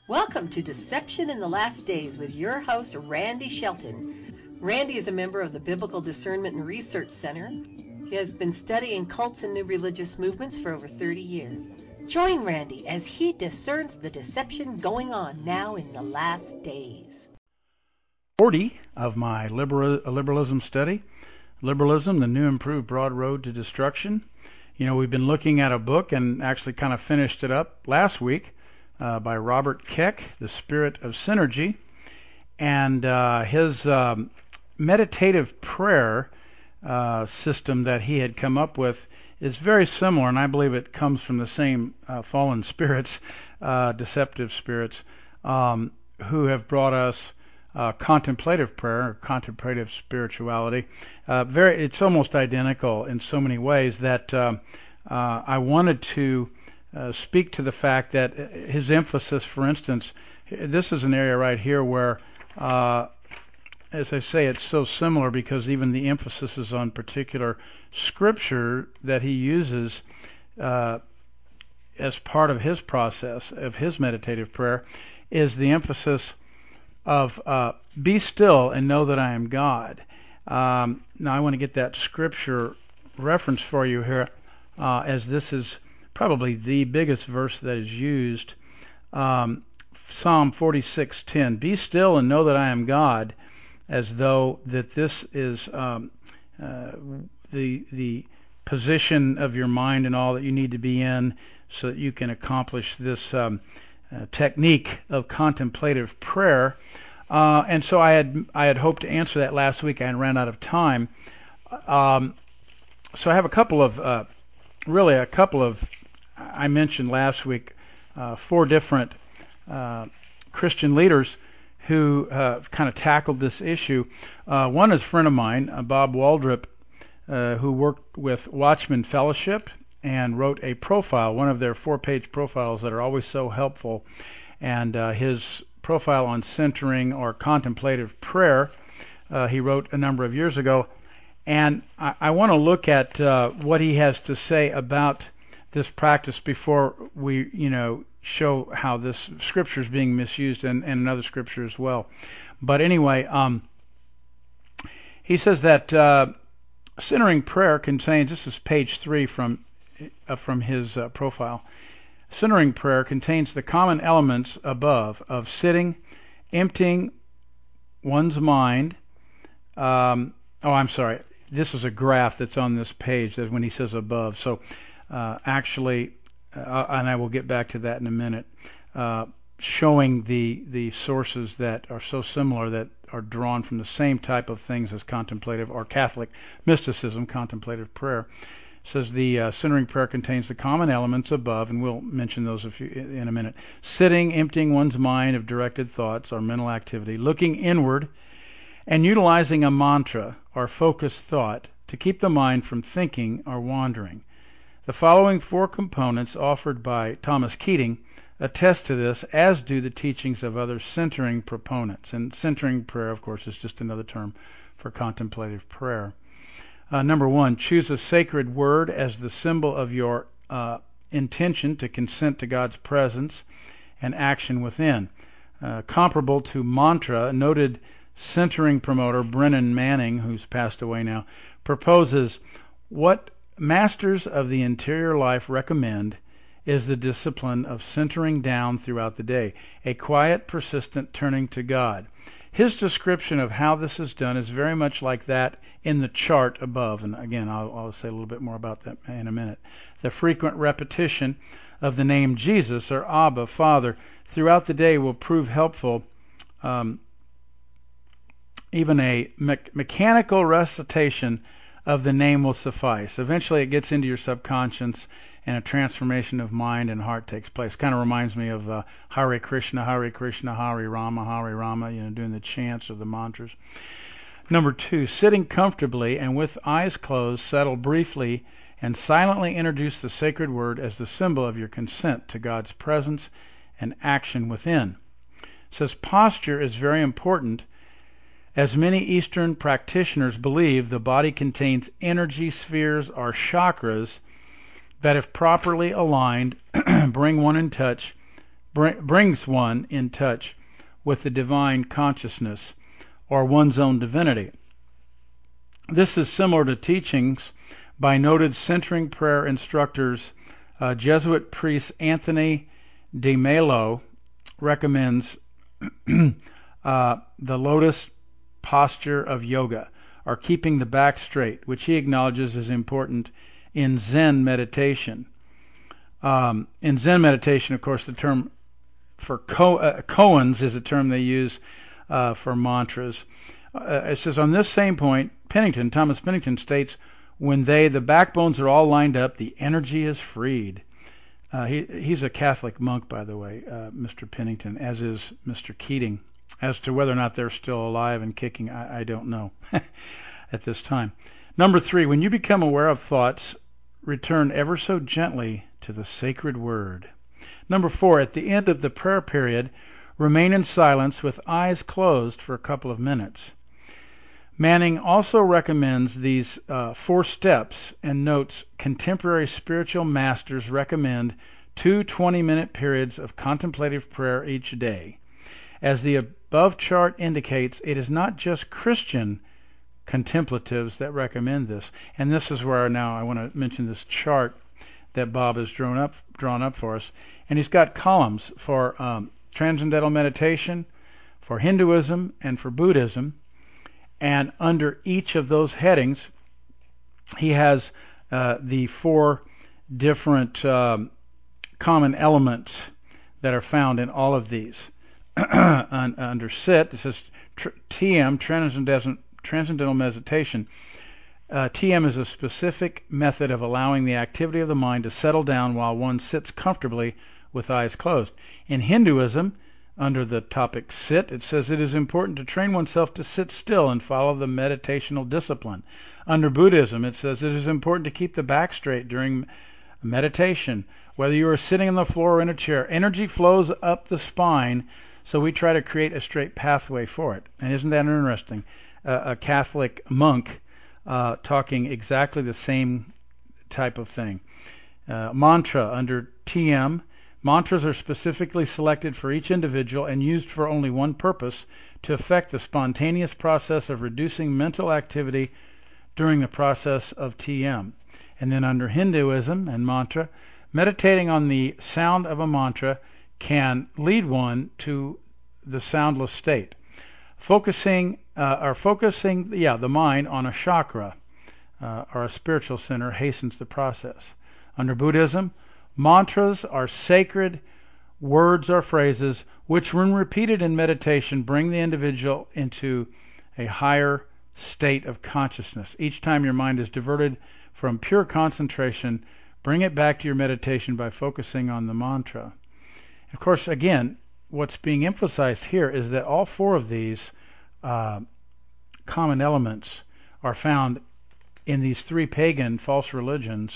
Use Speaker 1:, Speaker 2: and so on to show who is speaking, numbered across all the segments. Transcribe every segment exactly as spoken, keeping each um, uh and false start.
Speaker 1: Welcome to Deception in the Last Days with your host, Randy Shelton. Randy is a member of the Biblical Discernment and Research Center. He has been studying cults and new religious movements for over thirty years. Join Randy as he discerns the deception going on now in the last days.
Speaker 2: forty of my liberal, liberalism study, Liberalism, the New Improved Broad Road to Destruction. You know, we've been looking at a book and actually kind of finished it up last week uh, by Robert Keck, The Spirit of Synergy. And uh, his um, meditative prayer uh, system that he had come up with is very similar, and I believe it comes from the same uh, fallen spirits, uh, deceptive spirits, um, who have brought us Uh, contemplative prayer or contemplative spirituality. Uh, very, it's almost identical in so many ways that uh, uh, I wanted to uh, speak to the fact that his emphasis, for instance, this is an area right here where, uh, as I say, it's so similar because even the emphasis is on particular scripture that he uses uh, as part of his process of his meditative prayer is the emphasis of uh, be still and know that I am God. Um, now I want to get that scripture reference for you here, uh, as this is probably the biggest verse that is used. Um, Psalm forty-six ten. Be still and know that I am God, as though that this is um, uh, the the position of your mind and all that you need to be in, so that you can accomplish this Um, Uh, technique of contemplative prayer, uh, and so I had I had hoped to answer that last week. I ran out of time, um, so I have a couple of uh, really a couple of I mentioned last week uh, four different uh, Christian leaders who uh, kind of tackled this issue. Uh, one is a friend of mine, uh, Bob Waldrop, uh, who worked with Watchman Fellowship and wrote a profile, one of their four-page profiles that are always so helpful. And uh, his profile on centering or contemplative prayer, uh, he wrote a number of years ago. And I, I want to look at uh, what he has to say about this practice before we, you know, show how this scripture is being misused and, and another scripture as well. But anyway, um, he says that uh, centering prayer contains, this is page three from Uh, from his uh, profile. Centering prayer contains the common elements above of sitting, emptying one's mind. Um, oh, I'm sorry. This is a graph that's on this page that when he says above. So uh, actually, uh, and I will get back to that in a minute, uh, showing the the sources that are so similar that are drawn from the same type of things as contemplative or Catholic mysticism, contemplative prayer. Says the uh, centering prayer contains the common elements above, and we'll mention those a few, in a minute. Sitting, emptying one's mind of directed thoughts or mental activity, looking inward, and utilizing a mantra or focused thought to keep the mind from thinking or wandering. The following four components offered by Thomas Keating attest to this, as do the teachings of other centering proponents. And centering prayer, of course, is just another term for contemplative prayer. Uh, number one, choose a sacred word as the symbol of your uh, intention to consent to God's presence and action within. Uh, comparable to mantra, noted centering promoter Brennan Manning, who's passed away now, proposes what masters of the interior life recommend is the discipline of centering down throughout the day, a quiet, persistent turning to God. His description of how this is done is very much like that in the chart above. And again, I'll, I'll say a little bit more about that in a minute. The frequent repetition of the name Jesus or Abba, Father, throughout the day will prove helpful. Um, even a me- mechanical recitation of the name will suffice. Eventually it gets into your subconscious and a transformation of mind and heart takes place. Kind of reminds me of uh, Hare Krishna, Hare Krishna, Hare Rama, Hare Rama, you know, doing the chants or the mantras. Number two, sitting comfortably and with eyes closed, settle briefly and silently introduce the sacred word as the symbol of your consent to God's presence and action within. It says posture is very important. As many Eastern practitioners believe, the body contains energy spheres or chakras that, if properly aligned, bring one in touch br- brings one in touch with the divine consciousness or one's own divinity. This is similar to teachings by noted centering prayer instructors. Uh, Jesuit priest Anthony de Mello recommends uh, the lotus posture of yoga, or keeping the back straight, which he acknowledges is important in Zen meditation. Um, in Zen meditation, of course, the term for ko- uh, koans is a term they use uh, for mantras. Uh, it says, on this same point, Pennington, Thomas Pennington states, when they, the backbones are all lined up, the energy is freed. Uh, he, he's a Catholic monk, by the way, uh, Mister Pennington, as is Mister Keating. As to whether or not they're still alive and kicking, I, I don't know at this time. Number three, when you become aware of thoughts, return ever so gently to the sacred word. Number four, at the end of the prayer period, remain in silence with eyes closed for a couple of minutes. Manning also recommends these uh, four steps and notes contemporary spiritual masters recommend two twenty-minute periods of contemplative prayer each day. As the above chart indicates, it is not just Christian contemplatives that recommend this. And this is where now I want to mention this chart that Bob has drawn up, drawn up for us. And he's got columns for um, transcendental meditation, for Hinduism, and for Buddhism. And under each of those headings, he has uh, the four different um, common elements that are found in all of these. Under S I T, it says T M, transcendental, transcendental meditation. Uh, T M is a specific method of allowing the activity of the mind to settle down while one sits comfortably with eyes closed. In Hinduism, under the topic sit, it says it is important to train oneself to sit still and follow the meditational discipline. Under Buddhism, it says it is important to keep the back straight during meditation. Whether you are sitting on the floor or in a chair, energy flows up the spine, so we try to create a straight pathway for it. And isn't that interesting? Uh, a Catholic monk uh, talking exactly the same type of thing. Uh, mantra under T M. Mantras are specifically selected for each individual and used for only one purpose, to effect the spontaneous process of reducing mental activity during the process of T M. And then under Hinduism and mantra, meditating on the sound of a mantra can lead one to the soundless state. Focusing uh, or focusing yeah, the mind on a chakra uh, or a spiritual center hastens the process. Under Buddhism, mantras are sacred words or phrases which, when repeated in meditation, bring the individual into a higher state of consciousness. Each time your mind is diverted from pure concentration, bring it back to your meditation by focusing on the mantra. Of course, again, what's being emphasized here is that all four of these uh, common elements are found in these three pagan false religions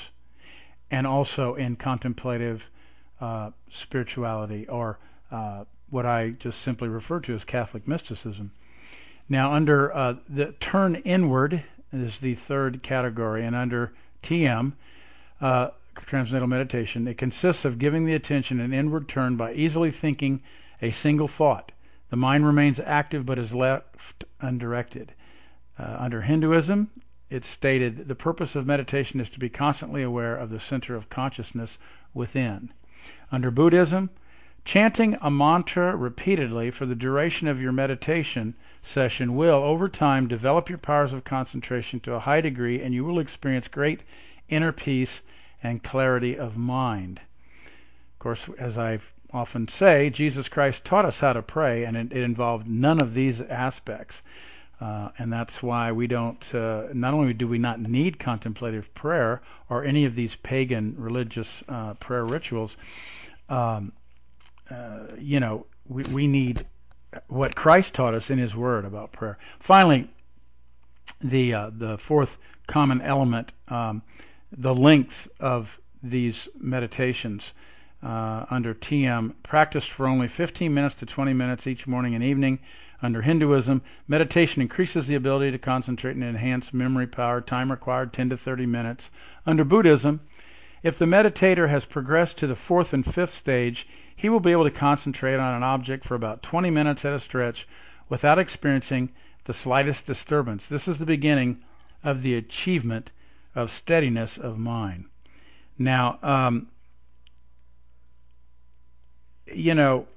Speaker 2: and also in contemplative uh, spirituality, or uh, what I just simply refer to as Catholic mysticism. Now, under uh, the turn inward is the third category, and under T M, uh, Transcendental Meditation, it consists of giving the attention an inward turn by easily thinking a single thought. The mind remains active but is left undirected. Uh, under Hinduism, it's stated the purpose of meditation is to be constantly aware of the center of consciousness within. Under Buddhism, chanting a mantra repeatedly for the duration of your meditation session will, over time, develop your powers of concentration to a high degree, and you will experience great inner peace and clarity of mind. Of course, as I often say, Jesus Christ taught us how to pray, and it, it involved none of these aspects. Uh, and that's why we don't, uh, not only do we not need contemplative prayer or any of these pagan religious uh, prayer rituals, um, uh, you know, we, we need what Christ taught us in His Word about prayer. Finally, the uh, the fourth common element, um, the length of these meditations uh, under T M, practiced for only fifteen minutes to twenty minutes each morning and evening. Under Hinduism, meditation increases the ability to concentrate and enhance memory power. Time required ten to thirty minutes. Under Buddhism, if the meditator has progressed to the fourth and fifth stage, he will be able to concentrate on an object for about twenty minutes at a stretch without experiencing the slightest disturbance. This is the beginning of the achievement of steadiness of mind. Now, um, you know,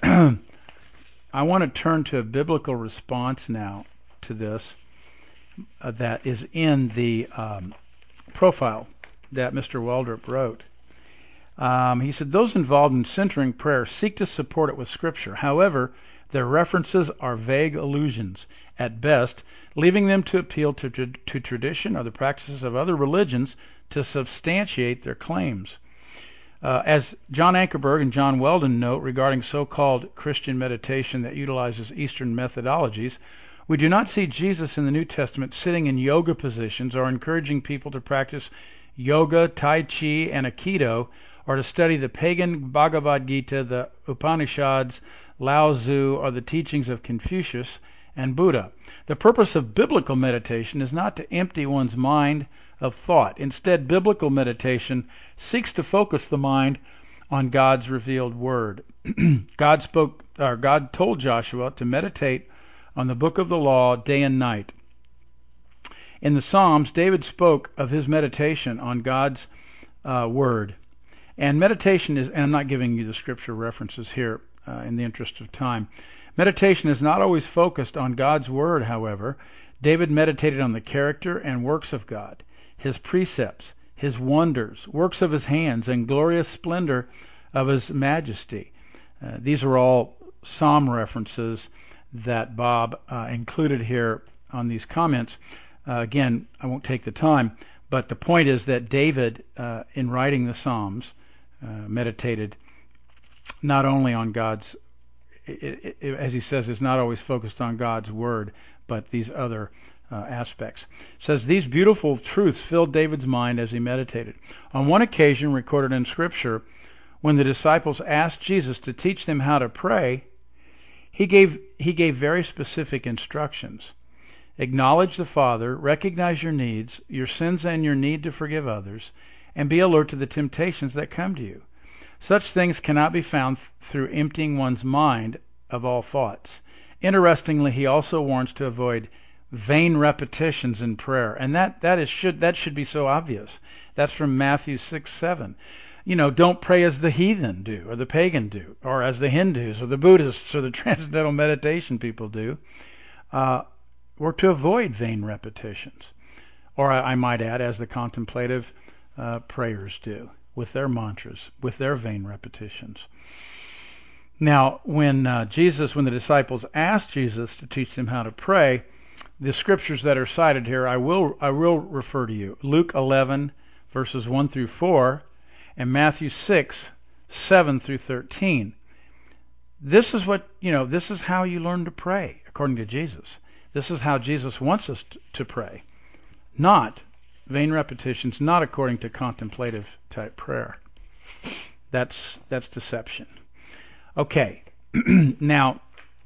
Speaker 2: I want to turn to a biblical response now to this uh, that is in the um, profile that Mister Waldrop wrote. Um, he said, those involved in centering prayer seek to support it with Scripture. However, their references are vague allusions at best, leaving them to appeal to, to, to tradition or the practices of other religions to substantiate their claims. Uh, as John Ankerberg and John Weldon note regarding so-called Christian meditation that utilizes Eastern methodologies, we do not see Jesus in the New Testament sitting in yoga positions or encouraging people to practice yoga, Tai Chi, and Aikido, or to study the pagan Bhagavad Gita, the Upanishads, Lao Tzu, or the teachings of Confucius and Buddha. The purpose of biblical meditation is not to empty one's mind of thought. Instead, biblical meditation seeks to focus the mind on God's revealed word. God spoke, or God told Joshua to meditate on the book of the law day and night. In the Psalms, David spoke of his meditation on God's uh, word. And meditation is, and I'm not giving you the scripture references here uh, in the interest of time. Meditation is not always focused on God's word, however. David meditated on the character and works of God, his precepts, his wonders, works of his hands, and glorious splendor of his majesty. Uh, these are all Psalm references that Bob uh, included here on these comments. Uh, again, I won't take the time, but the point is that David, uh, in writing the Psalms, uh, meditated not only on God's, it, it, as he says, is not always focused on God's word, but these other uh, aspects. It says, these beautiful truths filled David's mind as he meditated. On one occasion recorded in Scripture, when the disciples asked Jesus to teach them how to pray, he gave he gave very specific instructions. Acknowledge the Father, recognize your needs, your sins, and your need to forgive others, and be alert to the temptations that come to you. Such things cannot be found th- through emptying one's mind of all thoughts. Interestingly, he also warns to avoid vain repetitions in prayer, and that that is should that should be so obvious. That's from Matthew six seven. You know, don't pray as the heathen do, or the pagan do, or as the Hindus, or the Buddhists, or the Transcendental Meditation people do, uh, or to avoid vain repetitions. Or I, I might add, as the contemplative uh, prayers do, with their mantras, with their vain repetitions. Now, when uh, Jesus, when the disciples asked Jesus to teach them how to pray, the scriptures that are cited here, I will I will refer to you. Luke eleven, verses one through four, and Matthew six, seven through thirteen. This is what, you know, this is how you learn to pray, according to Jesus. This is how Jesus wants us to pray. Not vain repetitions, not according to contemplative type prayer. That's that's deception. Okay, now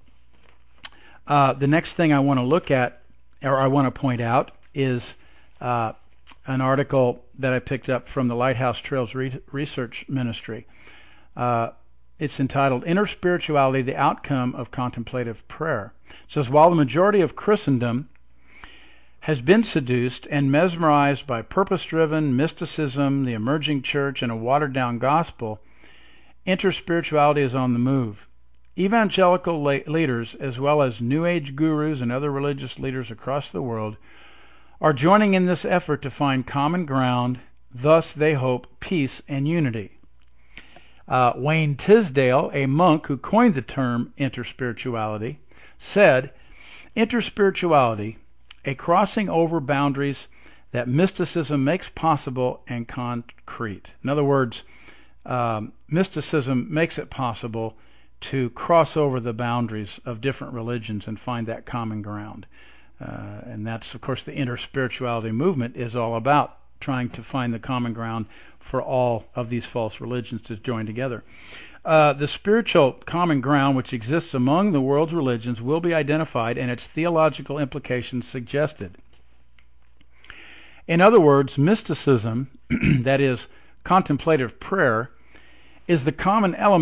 Speaker 2: uh, the next thing I want to look at, or I want to point out, is uh, an article that I picked up from the Lighthouse Trails Re- Research Ministry. Uh, it's entitled Inner Spirituality, the Outcome of Contemplative Prayer. It says, while the majority of Christendom has been seduced and mesmerized by purpose-driven mysticism, the emerging church, and a watered-down gospel, interspirituality is on the move. Evangelical la- leaders, as well as New Age gurus and other religious leaders across the world, are joining in this effort to find common ground, thus, they hope, peace and unity. Uh, Wayne Tisdale, a monk who coined the term interspirituality, said, interspirituality, a crossing over boundaries that mysticism makes possible and concrete. In other words, um, mysticism makes it possible to cross over the boundaries of different religions and find that common ground. Uh, and that's, of course, the interspirituality movement is all about trying to find the common ground for all of these false religions to join together. Uh, the spiritual common ground which exists among the world's religions will be identified and its theological implications suggested. In other words, mysticism, that is, contemplative prayer, is the common element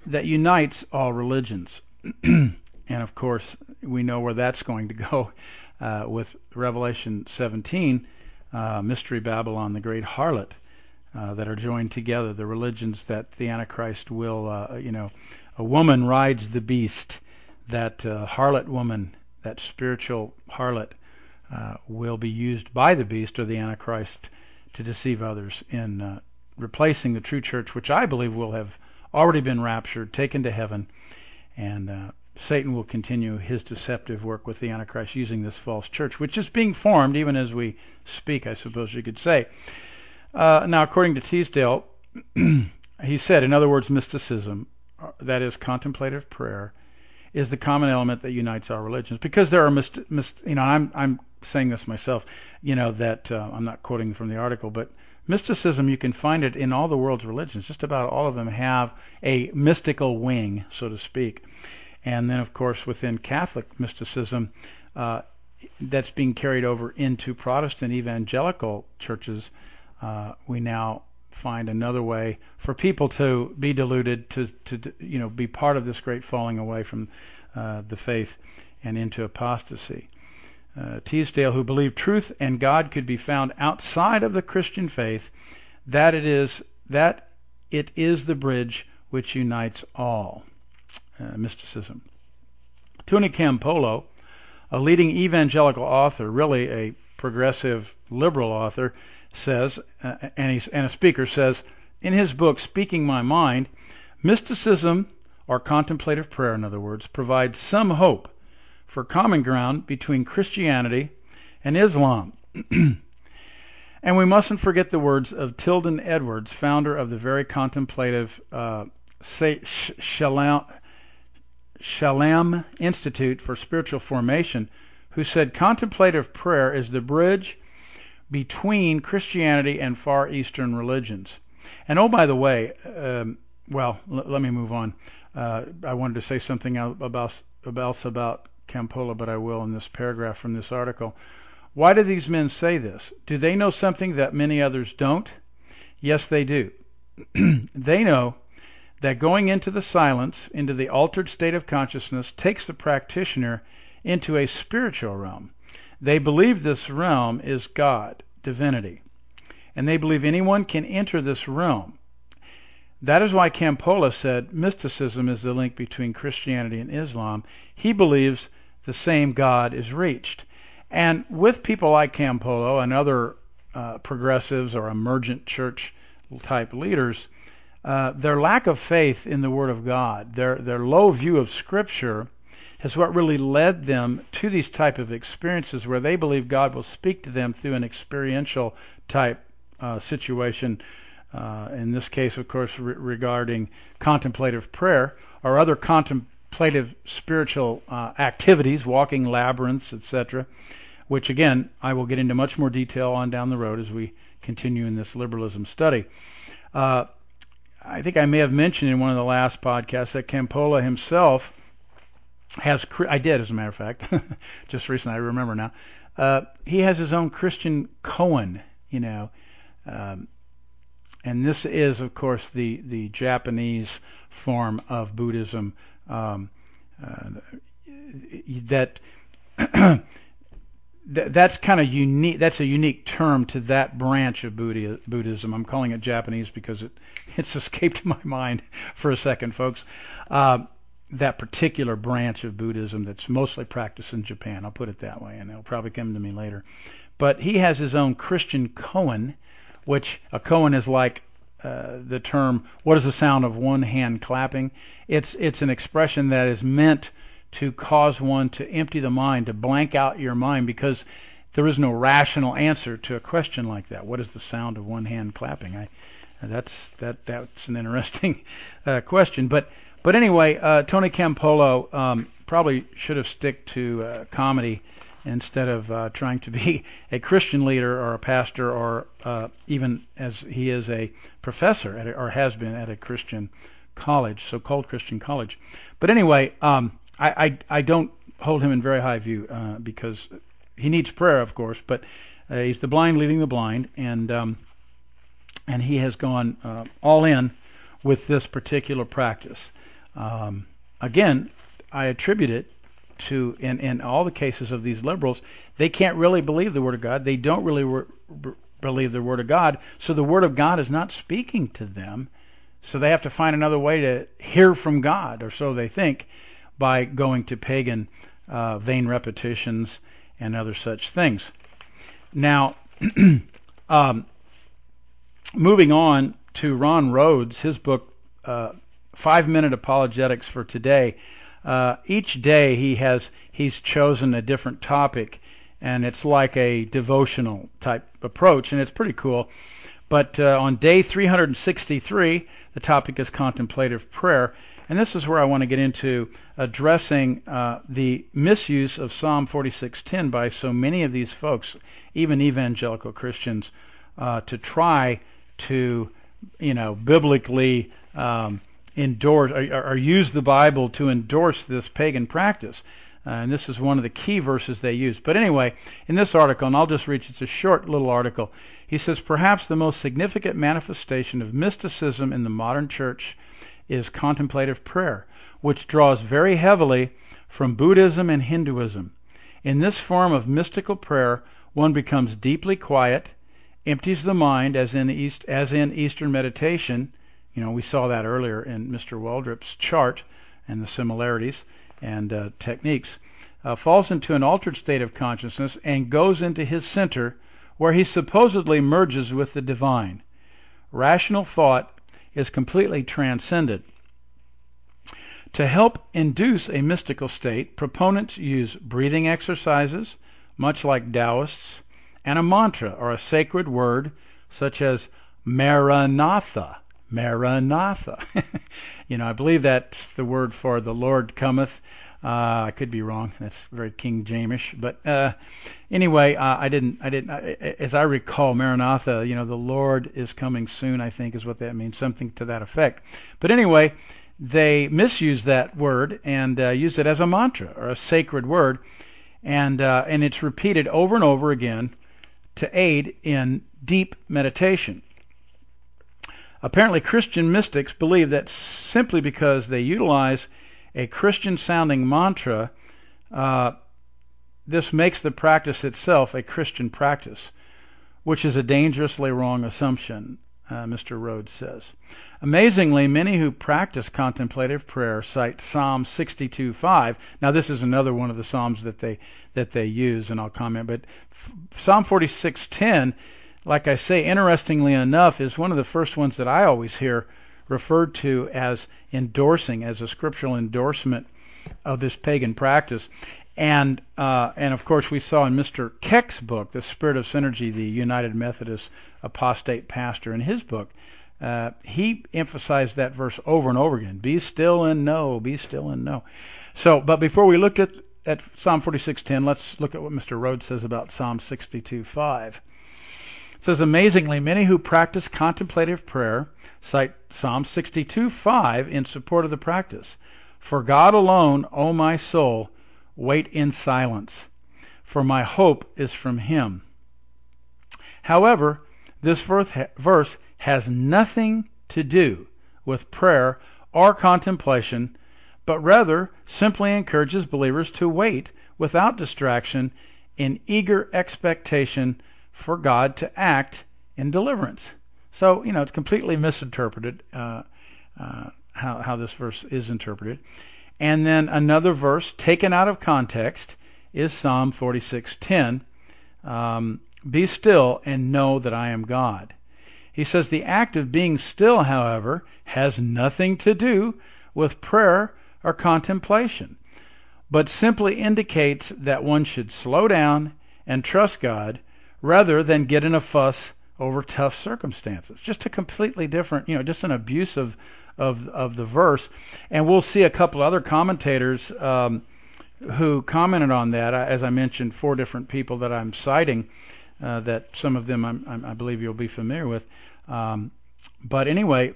Speaker 2: that unites all religions. And of course, we know where that's going to go uh, with Revelation seventeen, uh, Mystery Babylon, the great harlot, uh, that are joined together, the religions that the Antichrist will, uh, you know, a woman rides the beast, that uh, harlot woman, that spiritual harlot, uh, will be used by the beast or the Antichrist to deceive others in uh, replacing the true church, which I believe will have already been raptured, taken to heaven, and uh, Satan will continue his deceptive work with the Antichrist using this false church, which is being formed even as we speak, I suppose you could say. Uh, now, according to Teasdale, he said, in other words, mysticism, that is contemplative prayer, is the common element that unites our religions. Because there are, myst- myst- you know, I'm I'm saying this myself, you know, that uh, I'm not quoting from the article, but mysticism, you can find it in all the world's religions. Just about all of them have a mystical wing, so to speak. And then, of course, within Catholic mysticism, uh, that's being carried over into Protestant evangelical churches. Uh, we now find another way for people to be deluded, to, to you know, be part of this great falling away from uh, the faith and into apostasy. Uh, Teasdale, who believed truth and God could be found outside of the Christian faith, that it is that it is the bridge which unites all. Uh, mysticism. Tony Campolo, a leading evangelical author, really a progressive liberal author, says, uh, and, he's, and a speaker says, in his book, Speaking My Mind, mysticism, or contemplative prayer, in other words, provides some hope for common ground between Christianity and Islam. And we mustn't forget the words of Tilden Edwards, founder of the very contemplative uh, Shalom, Shalom Institute for Spiritual Formation, who said contemplative prayer is the bridge between Christianity and Far Eastern religions. And oh, by the way, um, well, l- let me move on. Uh, I wanted to say something about, about, about Campolo, but I will in this paragraph from this article. Why do these men say this? Do they know something that many others don't? Yes, they do. They know that going into the silence, into the altered state of consciousness, takes the practitioner into a spiritual realm. They believe this realm is God, divinity, and they believe anyone can enter this realm. That is why Campolo said mysticism is the link between Christianity and Islam. He believes the same God is reached. And with people like Campolo and other uh, progressives or emergent church type leaders, uh, their lack of faith in the Word of God, their their low view of Scripture, is what really led them to these type of experiences where they believe God will speak to them through an experiential type uh, situation. Uh, in this case, of course, re- regarding contemplative prayer or other contemplative spiritual uh, activities, walking labyrinths, et cetera, which, again, I will get into much more detail on down the road as we continue in this liberalism study. Uh, I think I may have mentioned in one of the last podcasts that Campolo himself has, I did as a matter of fact, just recently, I remember now, uh, he has his own Christian koan, you know, um, and this is, of course, the, the Japanese form of Buddhism um, uh, that that's kind of unique. That's a unique term to that branch of Buddhism. I'm calling it Japanese because it it's escaped my mind for a second, folks. Uh, that particular branch of Buddhism that's mostly practiced in Japan. I'll put it that way, and it'll probably come to me later. But he has his own Christian koan, which a koan is like uh, the term, what is the sound of one hand clapping? It's it's an expression that is meant to cause one to empty the mind, to blank out your mind, because there is no rational answer to a question like that. What is the sound of one hand clapping? I, that's that that's an interesting uh, question. But but anyway, uh, Tony Campolo um, probably should have stick to uh, comedy instead of uh, trying to be a Christian leader or a pastor, or uh, even as he is a professor at a, or has been at a Christian college, so-called Christian college. But anyway. Um, I, I, I don't hold him in very high view uh, because he needs prayer, of course, but uh, he's the blind leading the blind, and um, and he has gone uh, all in with this particular practice. Um, again, I attribute it to, in, in all the cases of these liberals, they can't really believe the Word of God. They don't really re- re- believe the Word of God, so the Word of God is not speaking to them. So they have to find another way to hear from God, or so they think, by going to pagan uh, vain repetitions and other such things. Now, um, moving on to Ron Rhodes, his book, uh, Five Minute Apologetics for Today. Uh, each day he has he's chosen a different topic, and it's like a devotional type approach, and it's pretty cool. But uh, on day three hundred sixty-three, the topic is contemplative prayer, and this is where I want to get into addressing uh, the misuse of Psalm forty-six ten by so many of these folks, even evangelical Christians, uh, to try to, you know, biblically um, endorse or, or use the Bible to endorse this pagan practice. Uh, and this is one of the key verses they use. But anyway, in this article, and I'll just read, it's a short little article, he says, perhaps the most significant manifestation of mysticism in the modern church is contemplative prayer, which draws very heavily from Buddhism and Hinduism. In this form of mystical prayer, one becomes deeply quiet, empties the mind, as in East, as in Eastern meditation. You know, we saw that earlier in Mister Waldrop's chart and the similarities and uh, techniques, uh, falls into an altered state of consciousness and goes into his center, where he supposedly merges with the divine. Rational thought is completely transcended. To help induce a mystical state, proponents use breathing exercises, much like Taoists, and a mantra or a sacred word such as Maranatha. Maranatha. You know, I believe that's the word for the Lord cometh. Uh, I could be wrong. That's very King Jamish. But uh, anyway, uh, I didn't. I didn't. I, as I recall, Maranatha. You know, the Lord is coming soon, I think, is what that means. Something to that effect. But anyway, they misuse that word and uh, use it as a mantra or a sacred word, and uh, and it's repeated over and over again to aid in deep meditation. Apparently, Christian mystics believe that simply because they utilize a Christian-sounding mantra, uh, this makes the practice itself a Christian practice, which is a dangerously wrong assumption, uh, Mister Rhodes says. Amazingly, many who practice contemplative prayer cite Psalm sixty-two five. Now, this is another one of the psalms that they that they use, and I'll comment. But Psalm forty-six ten, like I say, interestingly enough, is one of the first ones that I always hear referred to as endorsing, as a scriptural endorsement of this pagan practice. And uh, and of course, we saw in Mister Keck's book, The Spirit of Synergy, the United Methodist apostate pastor, in his book, uh, he emphasized that verse over and over again. Be still and know, be still and know. So, but before we looked at, at Psalm forty-six ten, let's look at what Mister Rhodes says about Psalm sixty-two five. It says, amazingly, many who practice contemplative prayer cite Psalm sixty-two five in support of the practice. For God alone, O my soul, wait in silence, for my hope is from him. However, this verse has nothing to do with prayer or contemplation, but rather simply encourages believers to wait without distraction in eager expectation for God to act in deliverance. So, you know, it's completely misinterpreted, uh, uh, how, how this verse is interpreted. And then another verse taken out of context is Psalm forty-six ten. Um, Be still and know that I am God. He says the act of being still, however, has nothing to do with prayer or contemplation, but simply indicates that one should slow down and trust God rather than get in a fuss over tough circumstances. Just a completely different, you know, just an abuse of of, of the verse. And we'll see a couple other commentators um, who commented on that. As I mentioned, four different people that I'm citing, uh, that some of them I'm, I'm, I believe you'll be familiar with. Um, but anyway,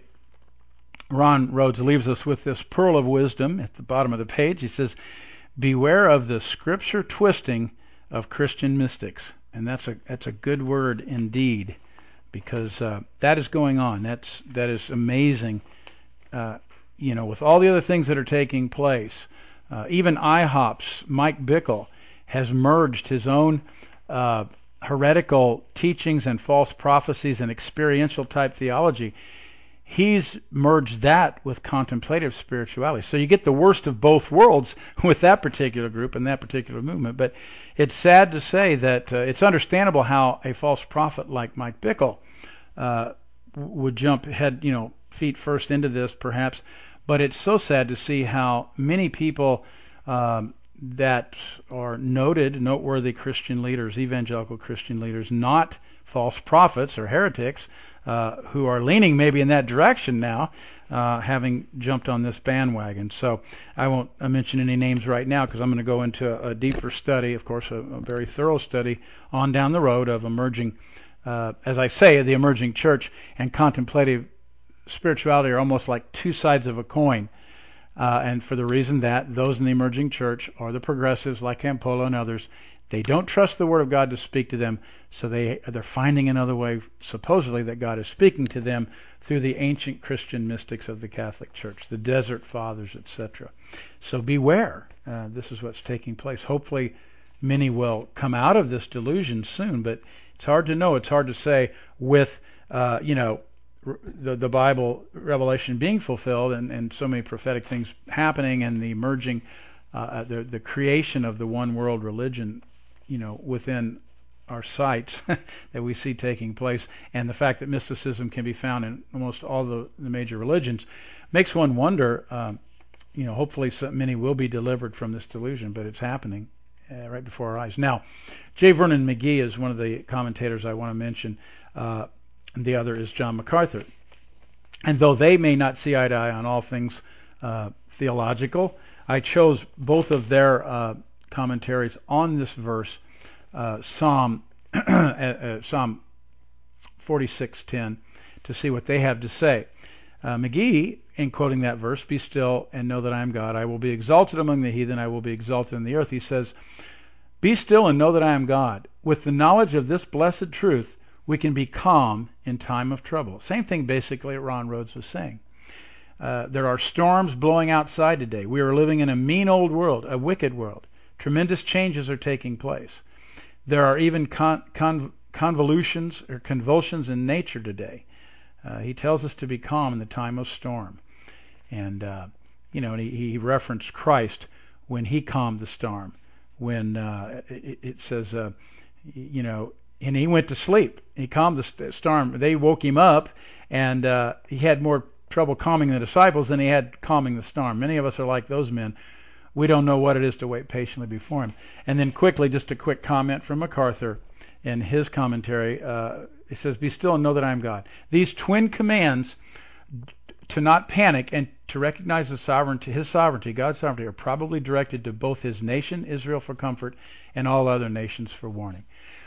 Speaker 2: Ron Rhodes leaves us with this pearl of wisdom at the bottom of the page. He says, beware of the scripture twisting of Christian mystics. And that's a that's a good word indeed, because uh, that is going on. That's that is amazing uh, you know, with all the other things that are taking place, uh, even IHOP's Mike Bickle has merged his own uh, heretical teachings and false prophecies and experiential type theology. He's merged that with contemplative spirituality. So you get the worst of both worlds with that particular group and that particular movement. But it's sad to say that uh, it's understandable how a false prophet like Mike Bickle uh, would jump head, you know, feet first into this, perhaps. But it's so sad to see how many people um, that are noted, noteworthy Christian leaders, evangelical Christian leaders, not false prophets or heretics, uh, who are leaning maybe in that direction now, uh, having jumped on this bandwagon. So I won't uh, mention any names right now because I'm going to go into a, a deeper study, of course, a, a very thorough study on down the road of emerging, uh, as I say, the emerging church and contemplative spirituality are almost like two sides of a coin. Uh, and for the reason that those in the emerging church are the progressives like Campolo and others. They don't trust the Word of God to speak to them, so they, they're finding another way, supposedly, that God is speaking to them through the ancient Christian mystics of the Catholic Church, the Desert Fathers, et cetera. So beware. Uh, this is what's taking place. Hopefully, many will come out of this delusion soon, but it's hard to know. It's hard to say with, uh, you know, the, the Bible revelation being fulfilled and, and so many prophetic things happening and the emerging, uh, the, the creation of the one world religion, you know, within our sights that we see taking place, and the fact that mysticism can be found in almost all the, the major religions makes one wonder, um, you know, hopefully so many will be delivered from this delusion, but it's happening uh, right before our eyes. Now, J. Vernon McGee is one of the commentators I want to mention, uh, and the other is John MacArthur. And though they may not see eye to eye on all things uh, theological, I chose both of their uh, commentaries on this verse, uh, Psalm uh, Psalm forty-six ten, to see what they have to say. Uh, McGee, in quoting that verse, "Be still and know that I am God. I will be exalted among the heathen. I will be exalted in the earth." He says, "Be still and know that I am God. With the knowledge of this blessed truth, we can be calm in time of trouble." Same thing basically Ron Rhodes was saying. Uh, there are storms blowing outside today. We are living in a mean old world, a wicked world. Tremendous changes are taking place. There are even con- con- convolutions or convulsions in nature today. Uh, he tells us to be calm in the time of storm. And, uh, you know, and he, he referenced Christ when he calmed the storm. When uh, it, it says, uh, you know, and he went to sleep. He calmed the st- storm. They woke him up, and uh, he had more trouble calming the disciples than he had calming the storm. Many of us are like those men. We don't know what it is to wait patiently before him. And then quickly, just a quick comment from MacArthur in his commentary. Uh, he says, "Be still and know that I am God." These twin commands to not panic and to recognize the sovereignty, his sovereignty, God's sovereignty, are probably directed to both his nation, Israel, for comfort, and all other nations for warning.